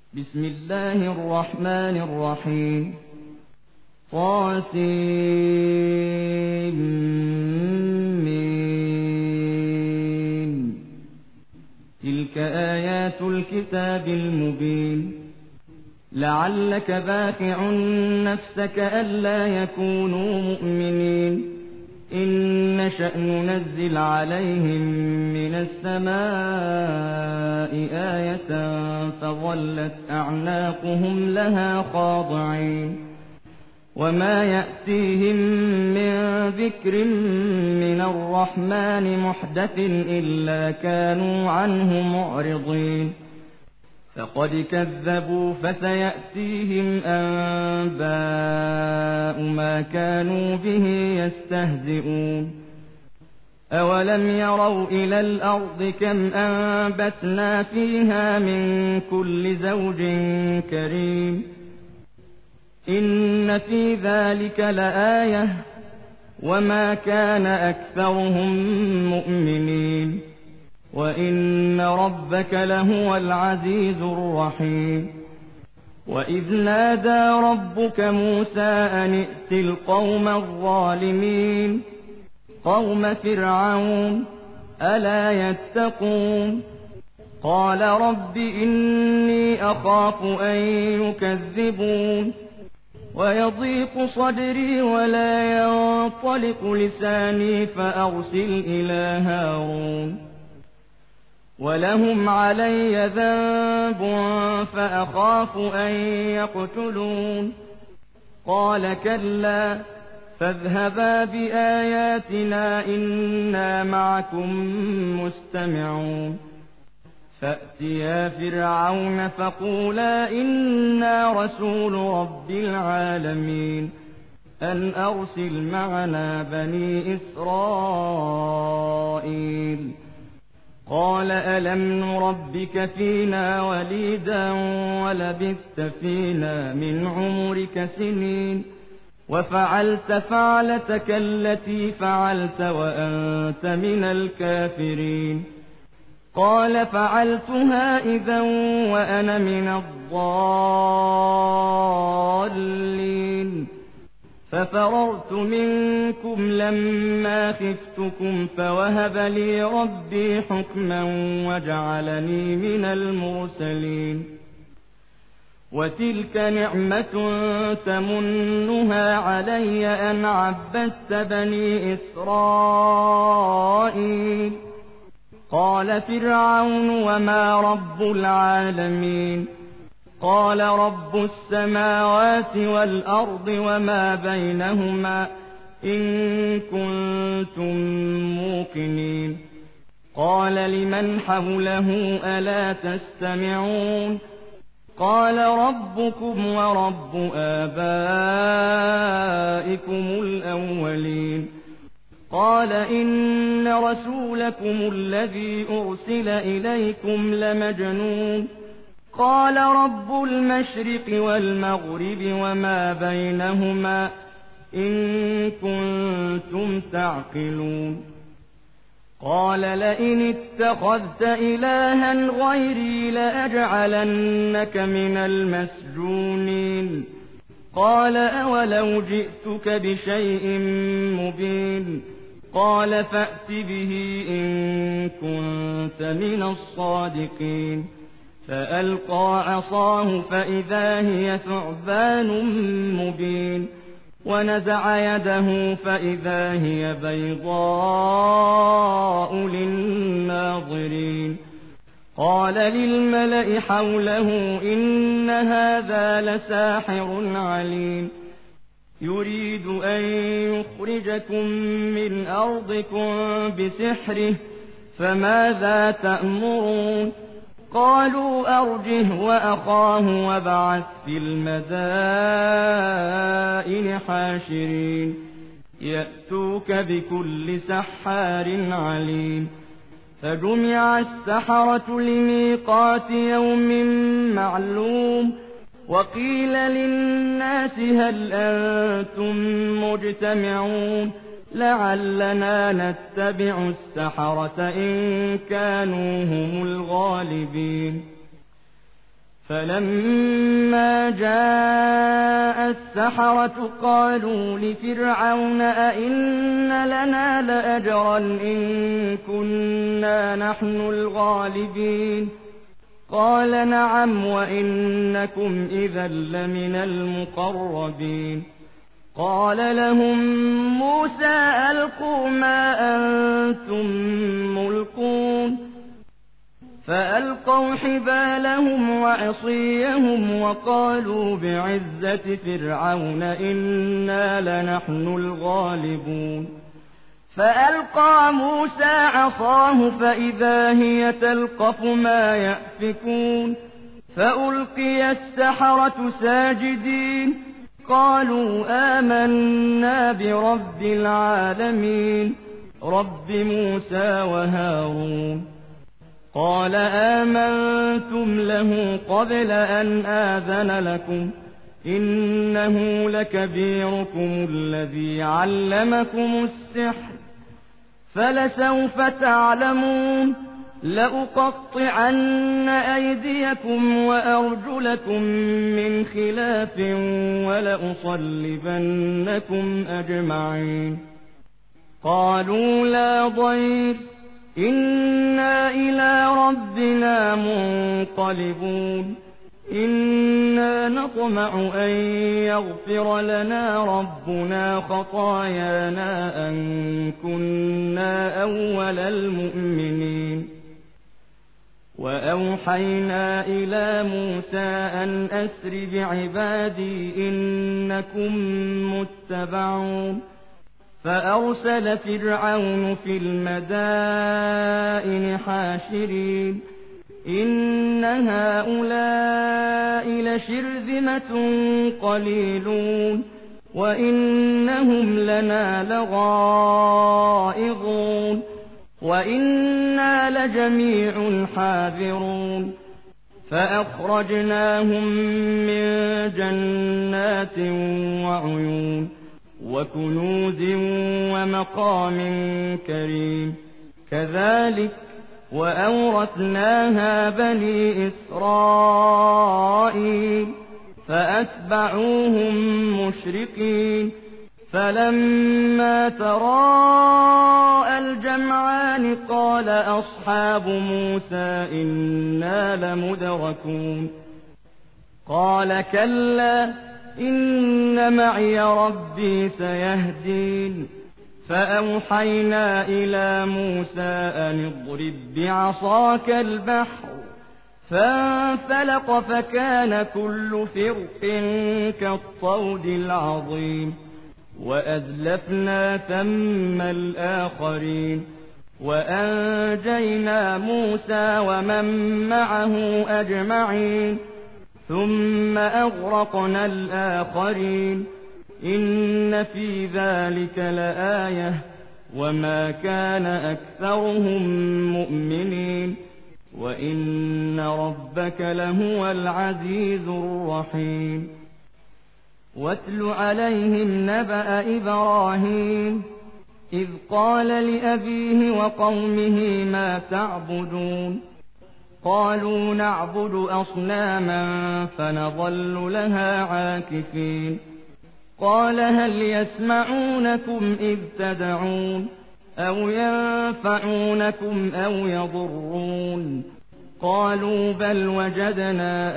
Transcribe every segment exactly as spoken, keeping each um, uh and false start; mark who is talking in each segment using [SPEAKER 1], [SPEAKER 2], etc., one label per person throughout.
[SPEAKER 1] بسم الله الرحمن الرحيم. طاسمين. تلك آيات الكتاب المبين. لعلك باخع نفسك ألا يكونوا مؤمنين إن نشأ ننزل عليهم من السماء آية فظلت أعناقهم لها خاضعين وما يأتيهم من ذكر من الرحمن محدث إلا كانوا عنه معرضين. فقد كذبوا فسيأتيهم أنباء ما كانوا به يستهزئون. أولم يروا إلى الأرض كم أنبتنا فيها من كل زوج كريم إن في ذلك لآية وما كان أكثرهم مؤمنين وإن ربك لهو العزيز الرحيم. وإذ نادى ربك موسى أن ائت القوم الظالمين قوم فرعون ألا يتقون قال رب إني أخاف أن يكذبون ويضيق صدري ولا ينطلق لساني فأرسل إلى هارون ولهم علي ذنب فأخاف أن يقتلون قال كلا فاذهبا بآياتنا إنا معكم مستمعون. فأتيا فرعون فقولا إنا رسول رب العالمين أن أرسل معنا بني إسرائيل. قال ألم نربك فينا وليدا ولبثت فينا من عمرك سنين وفعلت فعلتك التي فعلت وأنت من الكافرين. قال فعلتها إذا وأنا من الضالين ففررت منكم لما خفتكم فوهب لي ربي حكما وجعلني من المرسلين. وتلك نعمة تمنها علي أن عبدت بني إسرائيل. قال فرعون وما رب العالمين قال رب السماوات والأرض وما بينهما إن كنتم موقنين. قال لمن حوله ألا تستمعون قال ربكم ورب آبائكم الأولين. قال إن رسولكم الذي أرسل إليكم لمجنون. قال رب المشرق والمغرب وما بينهما إن كنتم تعقلون. قال لئن اتخذت إلها غيري لأجعلنك من المسجونين. قال أولو جئتك بشيء مبين. قال فأت به إن كنت من الصادقين. فألقى عصاه فإذا هي ثعبان مبين ونزع يده فإذا هي بيضاء للناظرين. قال للملأ حوله إن هذا لساحر عليم يريد أن يخرجكم من أرضكم بسحره فماذا تأمرون. قالوا أرجه وأخاه وابعث في المدائن حاشرين يأتوك بكل سحار عليم. فجمع السحرة لميقات يوم معلوم وقيل للناس هل أنتم مجتمعون لعلنا نتبع السحرة إن كانوا هم الغالبين. فلما جاء السحرة قالوا لفرعون أئن لنا لأجرا إن كنا نحن الغالبين قال نعم وإنكم إذا لمن المقربين قال لهم موسى ألقوا ما أنتم ملقون فألقوا حبالهم وعصيهم وقالوا بعزة فرعون إنا لنحن الغالبون فألقى موسى عصاه فإذا هي تلقف ما يأفكون فألقي السحرة ساجدين قالوا آمنا برب العالمين رب موسى وهارون قال آمنتم له قبل أن آذن لكم إنه لكبيركم الذي علمكم السحر فلسوف تعلمون لأقطعن أيديكم وأرجلكم من خلاف ولأصلبنكم أجمعين قالوا لا ضير إنا إلى ربنا منقلبون إنا نطمع أن يغفر لنا ربنا خطايانا أن كنا أول المؤمنين وأوحينا إلى موسى أن أسر بعبادي إنكم متبعون فأرسل فرعون في المدائن حاشرين إن هؤلاء لشرذمة قليلون وإنهم لنا لغائظون وإنا لجميع حاذرون فأخرجناهم من جنات وعيون وكنوز ومقام كريم كذلك وأورثناها بني إسرائيل فأتبعوهم مشرقين فلما تراءى الجمعان قال أصحاب موسى إنا لمدركون قال كلا إن معي ربي سيهدين فأوحينا إلى موسى أن اضرب بعصاك البحر فانفلق فكان كل فرق كالطود العظيم وأزلفنا ثم الآخرين وأنجينا موسى ومن معه أجمعين ثم أغرقنا الآخرين إن في ذلك لآية وما كان أكثرهم مؤمنين وإن ربك لهو العزيز الرحيم واتل عليهم نبأ إبراهيم إذ قال لأبيه وقومه ما تعبدون قالوا نعبد أصناما فنظل لها عاكفين قال هل يسمعونكم إذ تدعون أو ينفعونكم أو يضرون قالوا بل وجدنا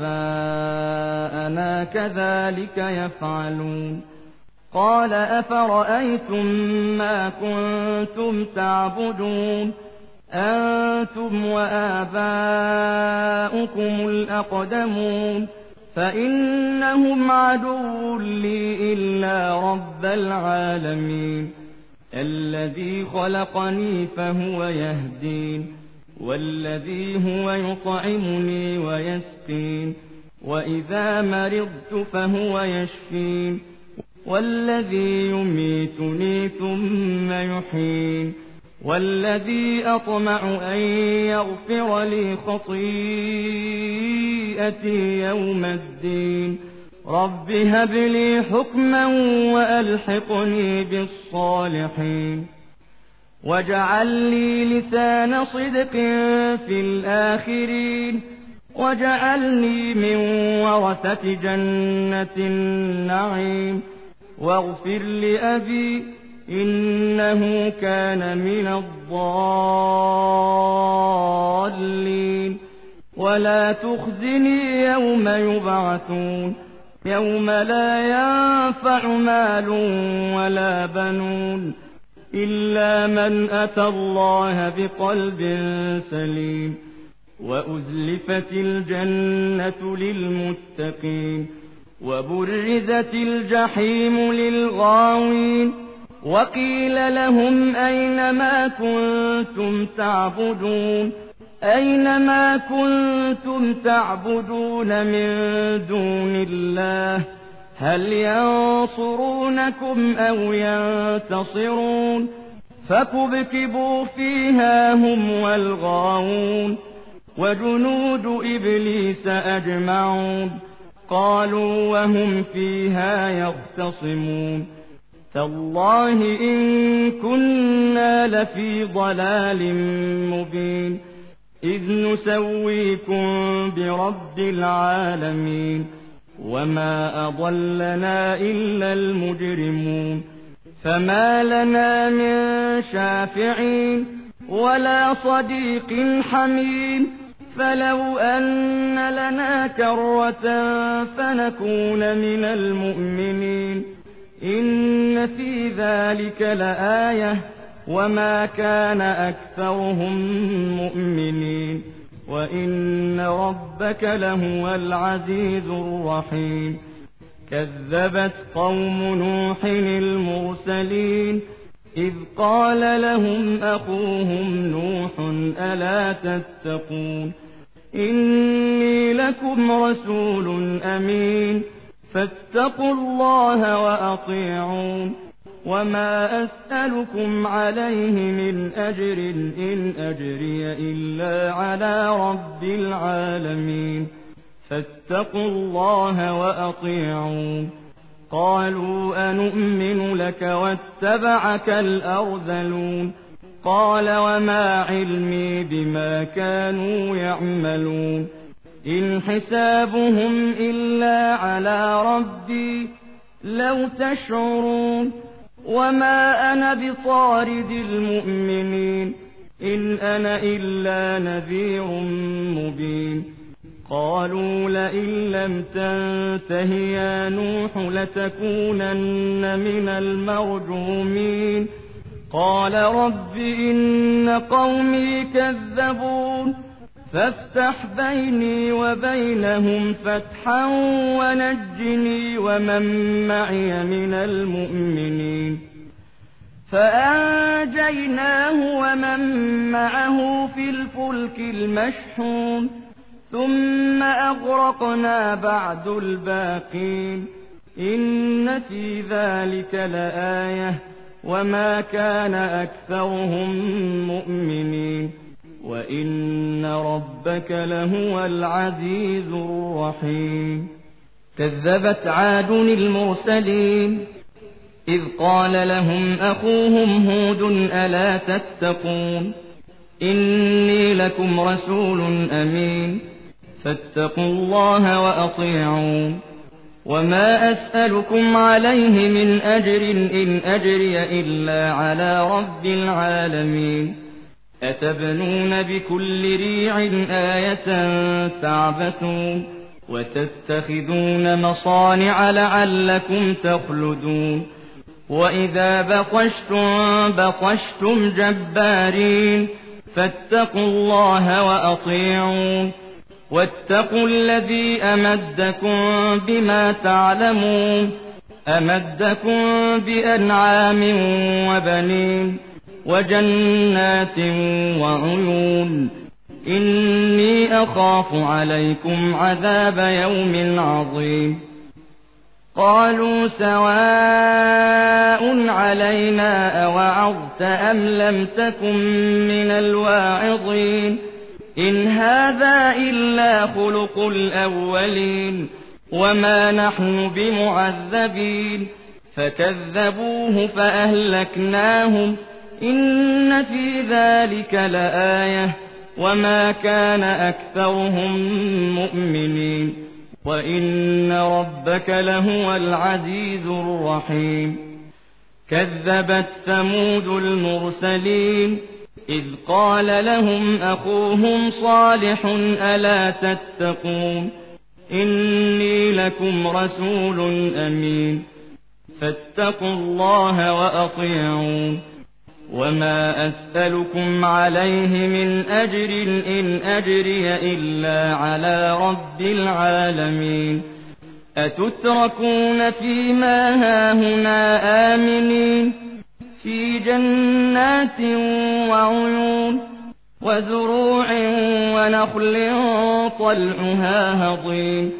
[SPEAKER 1] آباءنا كذلك يفعلون قال أفرأيتم ما كنتم تعبدون أنتم وآباؤكم الأقدمون فإنهم عدو لي إلا رب العالمين الذي خلقني فهو يهدين والذي هو يطعمني ويسقين وإذا مرضت فهو يشفين والذي يميتني ثم يحيين والذي أطمع أن يغفر لي خطيئتي يوم الدين رب هب لي حكما وألحقني بالصالحين واجعل لي لسان صدق في الآخرين واجعلني من ورثة جنة النعيم واغفر لأبي إنه كان من الضالين ولا تخزني يوم يبعثون يوم لا ينفع مال ولا بنون إلا من أتى الله بقلب سليم وأزلفت الجنة للمتقين وبرزت الجحيم للغاوين وقيل لهم أين ما كنتم تعبدون أين ما كنتم تعبدون من دون الله هل ينصرونكم أو ينتصرون فكبكبوا فيها هم والغاوون وجنود إبليس أجمعون قالوا وهم فيها يختصمون تالله إن كنا لفي ضلال مبين إذ نسويكم برب العالمين وما أضلنا إلا المجرمون فما لنا من شافعين ولا صديق حميم فلو أن لنا كرة فنكون من المؤمنين إن في ذلك لآية وما كان أكثرهم مؤمنين وإن ربك لهو العزيز الرحيم كذبت قوم نوح المرسلين إذ قال لهم أخوهم نوح ألا تتقون إني لكم رسول أمين فاتقوا الله وأطيعون وما أسألكم عليه من أجر إن أجري إلا على رب العالمين فاتقوا الله وأطيعون قالوا أنؤمن لك واتبعك الأرذلون قال وما علمي بما كانوا يعملون إن حسابهم إلا على ربي لو تشعرون وما أنا بطارد المؤمنين إن أنا إلا نذير مبين قالوا لئن لم تنته يا نوح لتكونن من المرجومين قال رب إن قومي كذبون فافتح بيني وبينهم فتحا ونجني ومن معي من المؤمنين فأنجيناه ومن معه في الفلك المشحون ثم أغرقنا بعد الباقين إن في ذلك لآية وما كان أكثرهم مؤمنين وإن ربك لهو العزيز الرحيم كذبت عاد المرسلين إذ قال لهم أخوهم هود ألا تتقون إني لكم رسول أمين فاتقوا الله وأطيعون وما أسألكم عليه من أجر إن أجري إلا على رب العالمين أتبنون بكل ريع آية تعبثون وتتخذون مصانع لعلكم تخلدون وإذا بطشتم بطشتم جبارين فاتقوا الله وأطيعون واتقوا الذي أمدكم بما تعلمون أمدكم بأنعام وبنين وجنات وعيون إني أخاف عليكم عذاب يوم عظيم قالوا سواء علينا أوعظت أم لم تكن من الواعظين إن هذا إلا خلق الأولين وما نحن بمعذبين فكذبوه فأهلكناهم إن في ذلك لآية وما كان أكثرهم مؤمنين وإن ربك لهو العزيز الرحيم كذبت ثمود المرسلين إذ قال لهم أخوهم صالح ألا تتقون إني لكم رسول أمين فاتقوا الله وأطيعون وما أسألكم عليه من أجر إن أجري إلا على رب العالمين أتتركون فيما هاهنا آمنين في جنات وعيون وزروع ونخل طلعها هضيم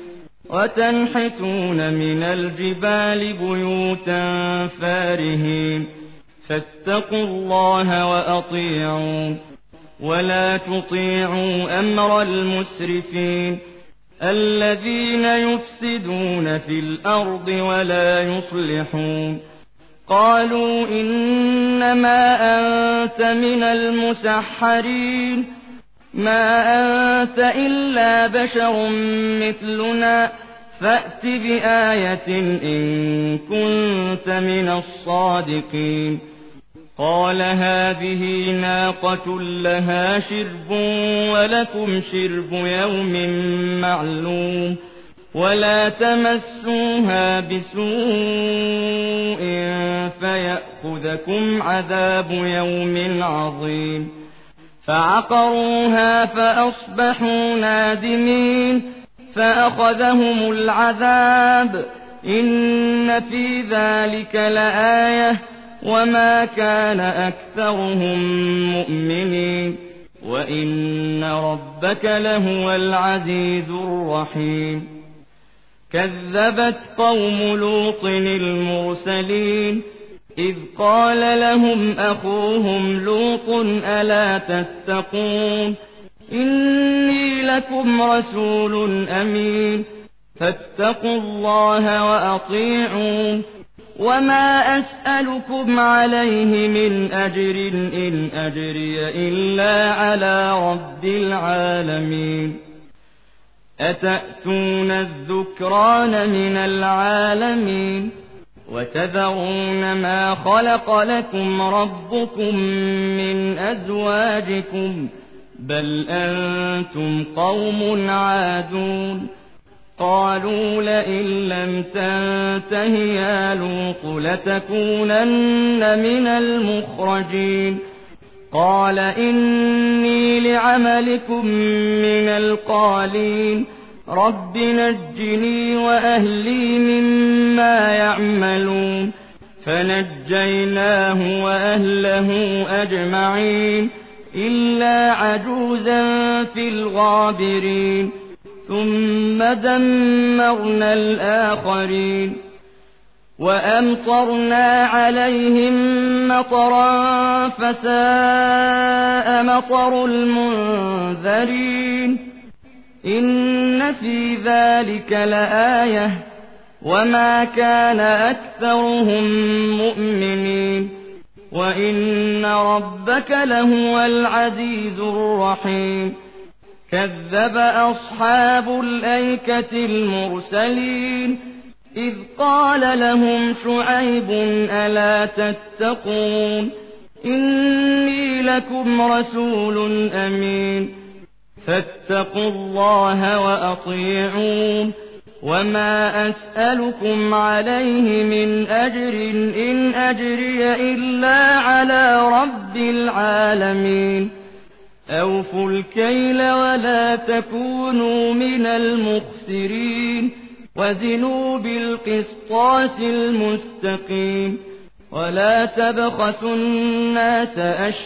[SPEAKER 1] وتنحتون من الجبال بيوتا فارهين فاتقوا الله وأطيعون ولا تطيعوا أمر المسرفين الذين يفسدون في الأرض ولا يصلحون قالوا إنما أنت من المسحرين ما أنت إلا بشر مثلنا فأت بآية إن كنت من الصادقين قال هذه ناقة لها شرب ولكم شرب يوم معلوم ولا تمسوها بسوء فيأخذكم عذاب يوم عظيم فعقروها فأصبحوا نادمين فأخذهم العذاب إن في ذلك لآية وما كان أكثرهم مؤمنين وإن ربك لهو العزيز الرحيم كذبت قوم لوط المرسلين إذ قال لهم أخوهم لوط ألا تتقون إني لكم رسول أمين فاتقوا الله وأطيعون وما أسألكم عليه من أجر إن أجري إلا على رب العالمين أتأتون الذكران من العالمين وتذرون ما خلق لكم ربكم من أزواجكم بل أنتم قوم عادون قالوا لئن لم تنته يا لوط لتكونن من المخرجين قال إني لعملكم من القالين رب نجني وأهلي مما يعملون فنجيناه وأهله أجمعين إلا عجوزا في الغابرين ثم دمرنا الآخرين وأمطرنا عليهم مطرا فساء مطر المنذرين إن في ذلك لآية وما كان أكثرهم مؤمنين وإن ربك لهو العزيز الرحيم كذب أصحاب الأيكة المرسلين إذ قال لهم شعيب ألا تتقون إني لكم رسول أمين فاتقوا الله وأطيعون وما أسألكم عليه من أجر إن أجري إلا على رب العالمين أوفوا الكيل ولا تكونوا من المخسرين وزنوا بالقسطاس المستقيم ولا تبخسوا الناس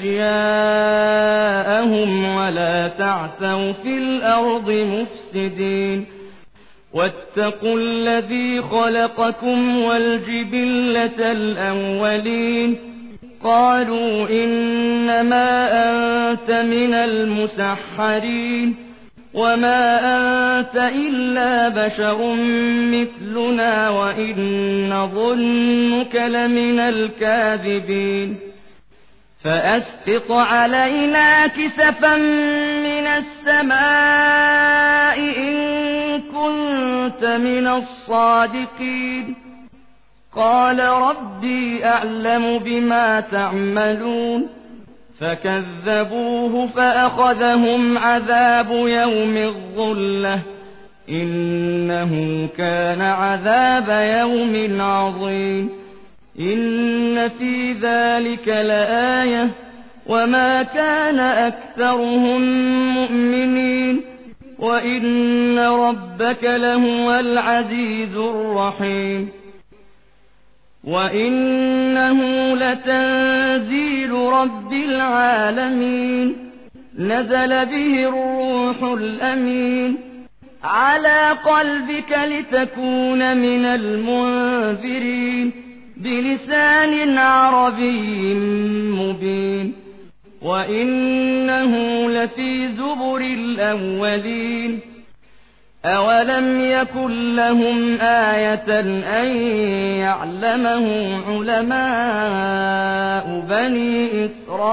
[SPEAKER 1] أشياءهم ولا تعثوا في الأرض مفسدين واتقوا الذي خلقكم والجبلة الأولين قالوا إنما أنت من المسحرين وما أنت إلا بشر مثلنا وإن نظنك لمن الكاذبين فأسقط علينا كسفا من السماء إن كنت من الصادقين قال ربي أعلم بما تعملون فكذبوه فأخذهم عذاب يوم الظلة إنه كان عذاب يوم عظيم إن في ذلك لآية وما كان أكثرهم مؤمنين وإن ربك لهو العزيز الرحيم وإنه لتنزيل رب العالمين نزل به الروح الأمين على قلبك لتكون من المنذرين بلسان عربي مبين وإنه لفي زبر الأولين أولم يكن لهم آية أن يعلمه علماء بني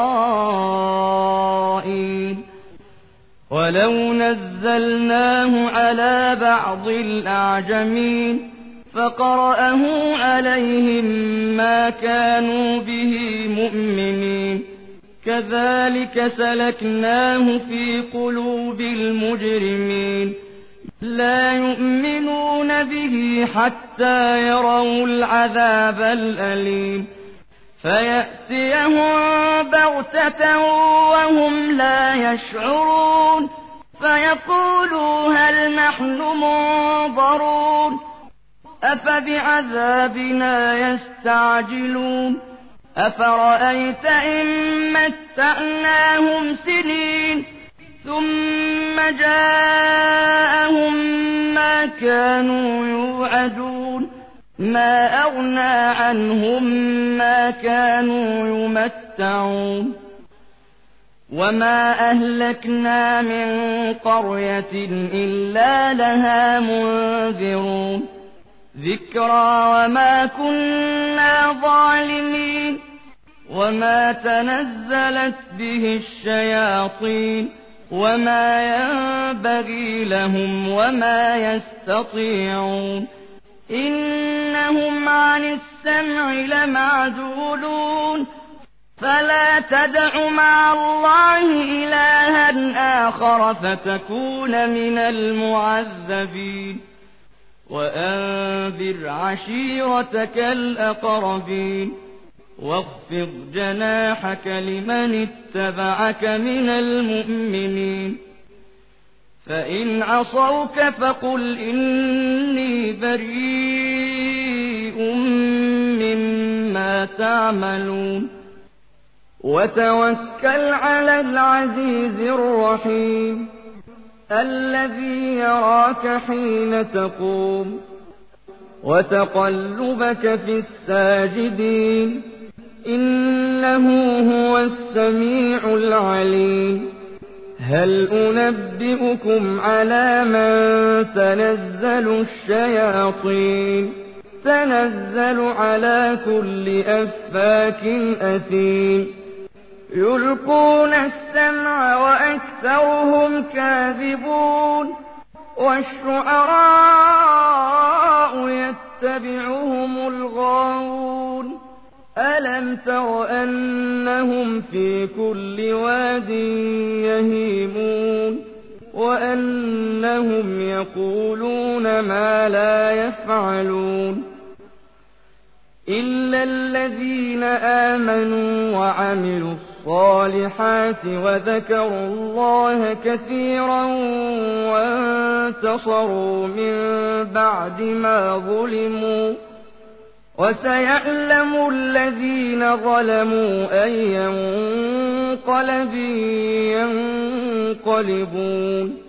[SPEAKER 1] إسرائيل ولو نزلناه على بعض الأعجمين فقرأه عليهم ما كانوا به مؤمنين كذلك سلكناه في قلوب المجرمين لا يؤمنون به حتى يروا العذاب الأليم فيأتيهم بغتة وهم لا يشعرون فيقولوا هل نحن منظرون أفبعذابنا يستعجلون أفرأيت إن متعناهم سنين ثم جاءهم ما كانوا يوعدون ما أغنى عنهم ما كانوا يمتعون وما أهلكنا من قرية إلا لها منذرون ذكرى وما كنا ظالمين وما تنزلت به الشياطين وما ينبغي لهم وما يستطيعون إنهم عن السمع لمعزولون فلا تدع مع الله إلها آخر فتكون من المعذبين وأنذر عشيرتك الأقربين واخفض جناحك لمن اتبعك من المؤمنين فإن عصوك فقل إني بريء مما تعملون وتوكل على العزيز الرحيم الذي يراك حين تقوم وتقلبك في الساجدين إنه هو السميع العليم هل أنبئكم على من تنزل الشياطين تنزل على كل أفاك أثيم يلقون السمع وأكثرهم كاذبون والشعراء يتبعهم الغاوون ألم تر أنهم في كل واد يهيمون وأنهم يقولون ما لا يفعلون إلا الذين آمنوا وعملوا الصالحات وذكروا الله كثيرا وانتصروا من بعد ما ظلموا وسيعلم الذين ظلموا أي منقلب ينقلبون